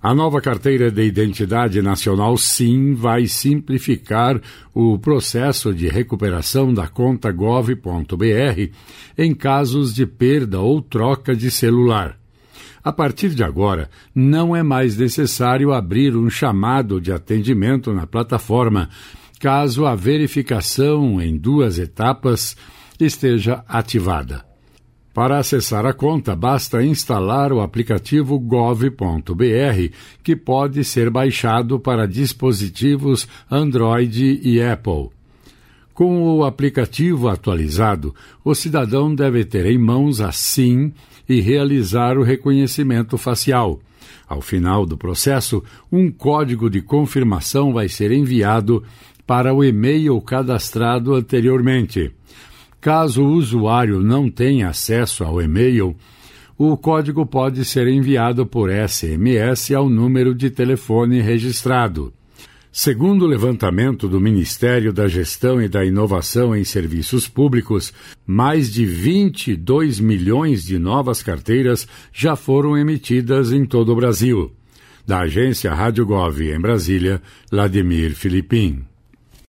A nova Carteira de Identidade Nacional SIM vai simplificar o processo de recuperação da conta gov.br em casos de perda ou troca de celular. A partir de agora, não é mais necessário abrir um chamado de atendimento na plataforma, caso a verificação em 2 etapas esteja ativada. Para acessar a conta, basta instalar o aplicativo gov.br, que pode ser baixado para dispositivos Android e Apple. Com o aplicativo atualizado, o cidadão deve ter em mãos a SIM e realizar o reconhecimento facial. Ao final do processo, um código de confirmação vai ser enviado para o e-mail cadastrado anteriormente. Caso o usuário não tenha acesso ao e-mail, o código pode ser enviado por SMS ao número de telefone registrado. Segundo o levantamento do Ministério da Gestão e da Inovação em Serviços Públicos, mais de 22 milhões de novas carteiras já foram emitidas em todo o Brasil. Da agência Rádio Gov em Brasília, Vladimir Filipim.